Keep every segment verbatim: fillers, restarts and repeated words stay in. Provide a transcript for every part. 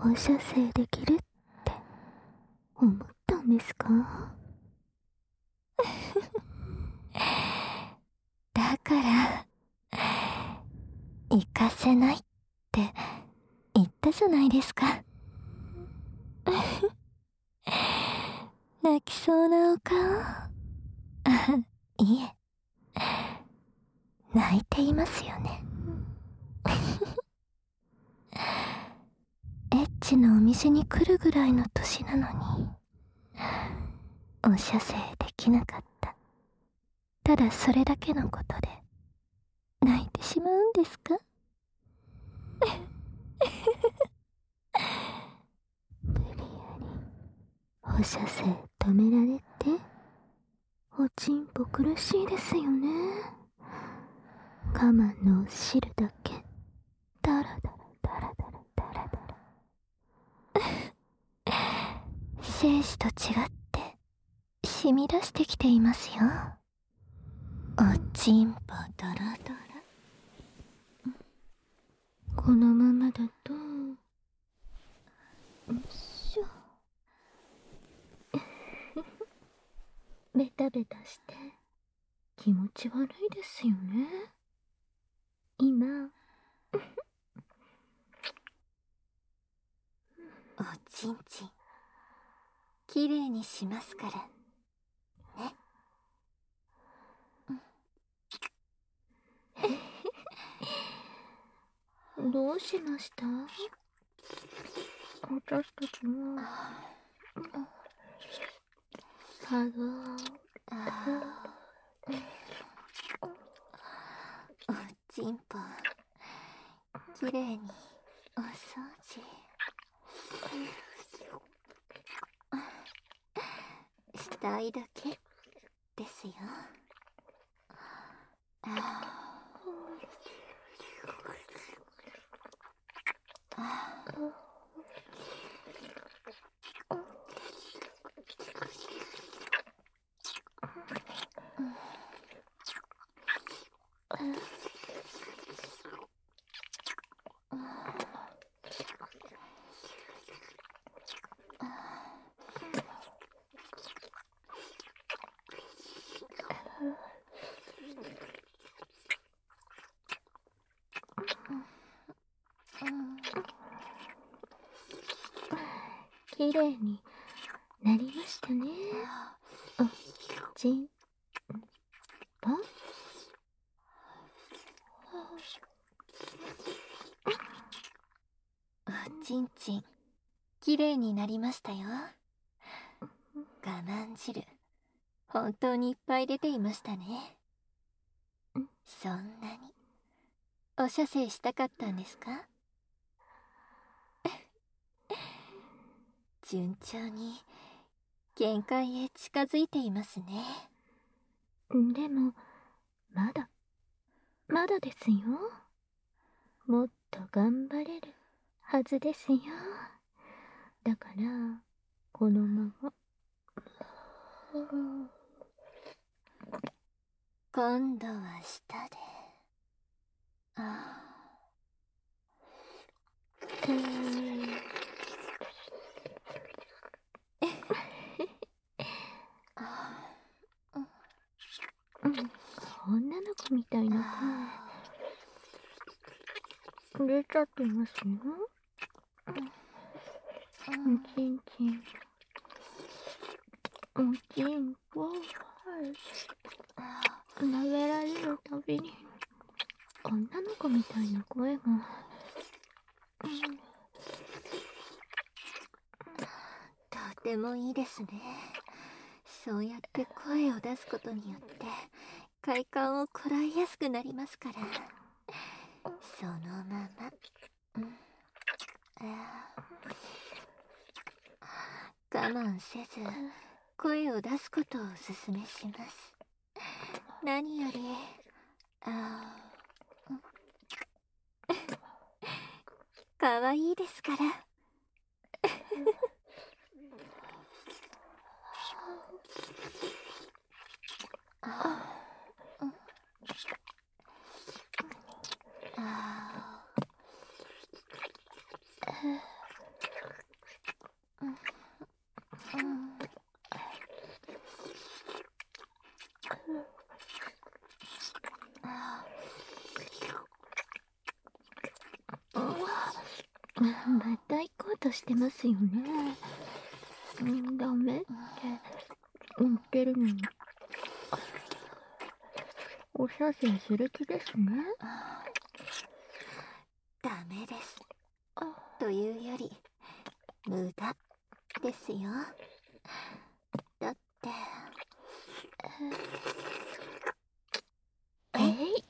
放射性できるって思ったんですか？だから行かせないって言ったじゃないですか。泣きそうなお顔。いえ、泣いていますよね。エッチのお店に来るぐらいの年なのにお射精できなかった。ただそれだけのことで泣いてしまうんですか？無理やり放射性止められておちんぽ苦しいですよね。我慢のお汁だけダラダラダラダラダラダラ精子と違って染み出してきていますよ。おちんぽドロドロ。このままだとよいしょベタベタして気持ち悪いですよね。今おちんちんきれいにしますからね。どうしました？私たちもハグおちんぽきれいにお掃除したいだけですよ。きれいになりましたね。おちんぽおちんちんきれいになりましたよ。我慢汁本当にいっぱい出ていましたね。そんなにお射精したかったんですか？順調に限界へ近づいていますね。でもまだまだですよ。もっと頑張れるはずですよ。だからこのまま今度は下であー女の子みたいな声出ちゃってますよ。おちんちんおちんぽ舐められるたびに女の子みたいな声がとてもいいですね。そうやって声を出すことによって快感をこらえやすくなりますから。そのまま、うん、我慢せず声を出すことをおすすめします。何よりあかわいいですから。 としてますよね。うん、ダメって言ってるのに。お射精する気ですね。 ダメです。というより、無駄ですよ。だって。 えい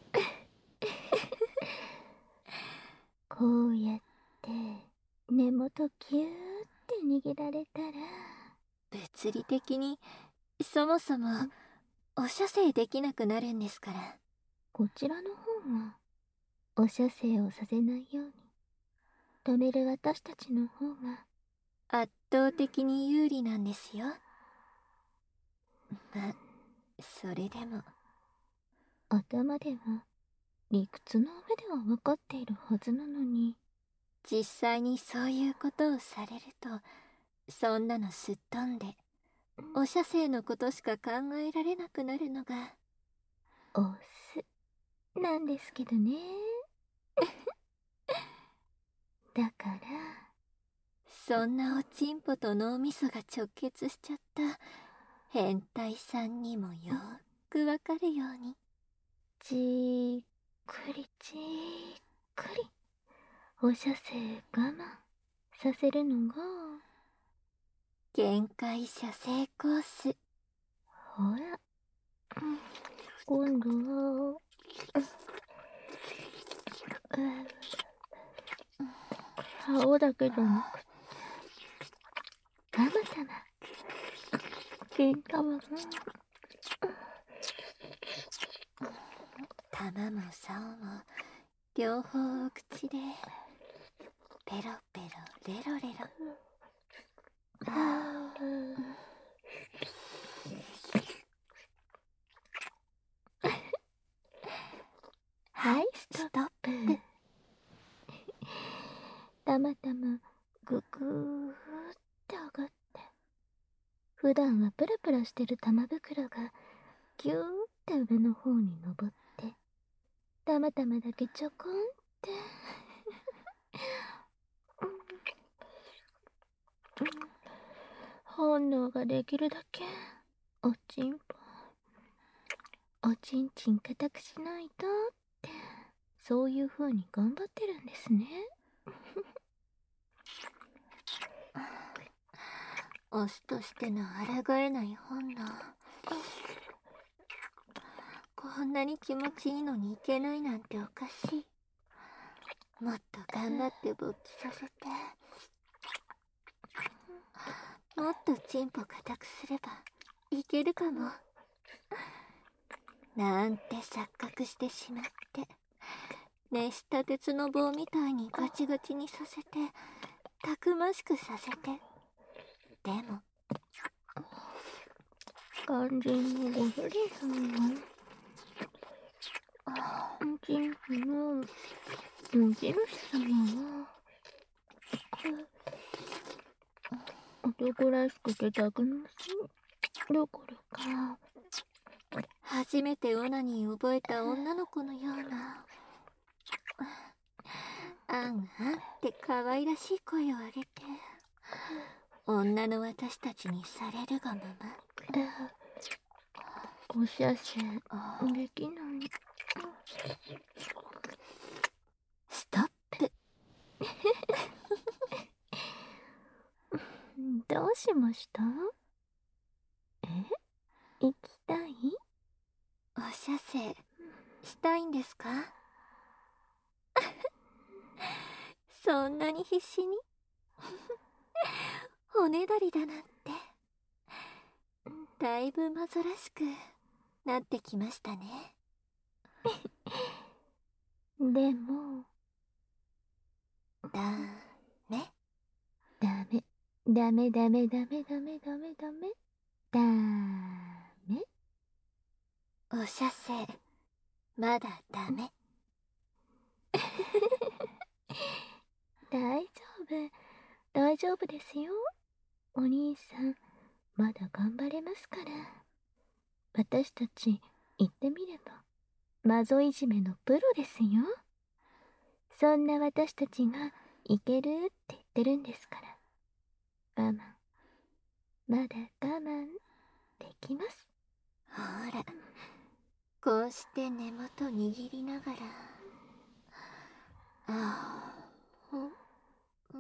こうやって根元キューって握られたら、 物理的にそもそもお射精できなくなるんですから。 こちらの方はお射精をさせないように止める私たちの方が圧倒的に有利なんですよ。ま、それでも頭では理屈の上では分かっているはずなのに、 実際にそういうことをされると、そんなのすっ飛んでお射精のことしか考えられなくなるのがオスなんですけどね。だからそんなおちんぽと脳みそが直結しちゃった変態さんにもよーくわかるように、 じーっくりじーっくりお射精我慢させるのが限界射精コース。 ほら、うん、今度は顔だけじゃなくてたまたま金玉が玉も竿も両方お口でペロペロレロレロ。 はい、ストップ。たまたまぐぐーって上がって、普段はプラプラしてる玉袋がギューって上の方に登って、たまたまだけちょこんって本能ができるだけおちんぽおちんちん固くしないとって、そういう風に頑張ってるんですね。 オスとしての抗えない本能。こんなに気持ちいいのにいけないなんておかしい。もっと頑張って勃起させて、もっとチンポ固くすればいけるかもなんて錯覚してしまって、熱した鉄の棒みたいにガチガチにさせて、たくましくさせて。でも肝心のご主人様は、チンポの持ち主様は男らしくてたくましいどころか、 初めてオナニーを覚えた女の子のような、あんあんって可愛らしい声を上げて、女の私たちにされるがまま。 お射精できない。 ストップ。 どうしました？え？行きたい？ お射精したいんですか？そんなに必死におねだりだなんて、だいぶ煩らしくなってきましたね。 でもダメダメダメダメダメダメダメダメダメ。 お射精まだダメ。 大丈夫大丈夫ですよ。お兄さんまだ頑張れますから。私たち言ってみればマゾいじめのプロですよ。そんな私たちがいけるってってるんですから。我慢、まだ我慢できます。 ほら、こうして根元握りながら、ああ、うん、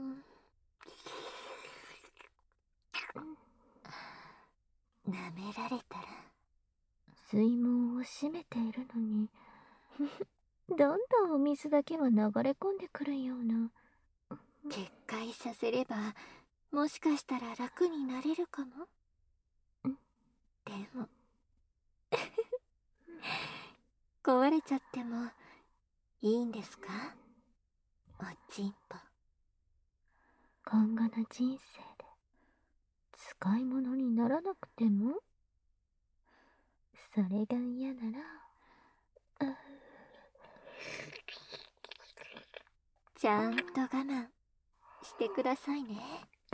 舐められたら水門を閉めているのにどんどんお水だけは流れ込んでくるような。 決壊させればもしかしたら楽になれるかも。でも壊れちゃってもいいんですか、おちんぽ。 今後の人生で使い物にならなくても、それが嫌なら、あ、 ちゃんと我慢してくださいね。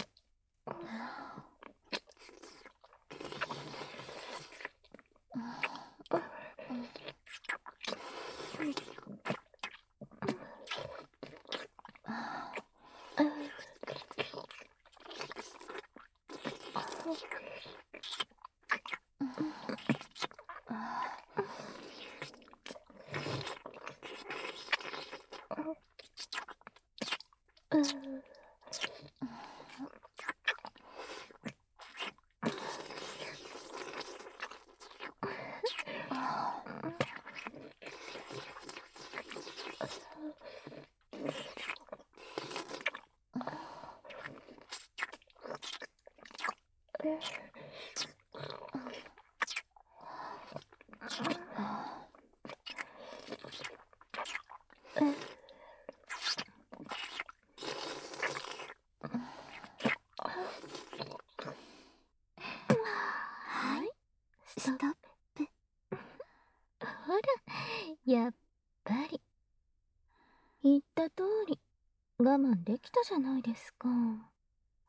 はい、ストップ。 ほら、やっぱり言った通り我慢できたじゃないですか。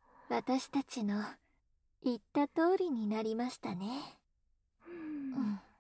私たちの言った通りになりましたね。 うん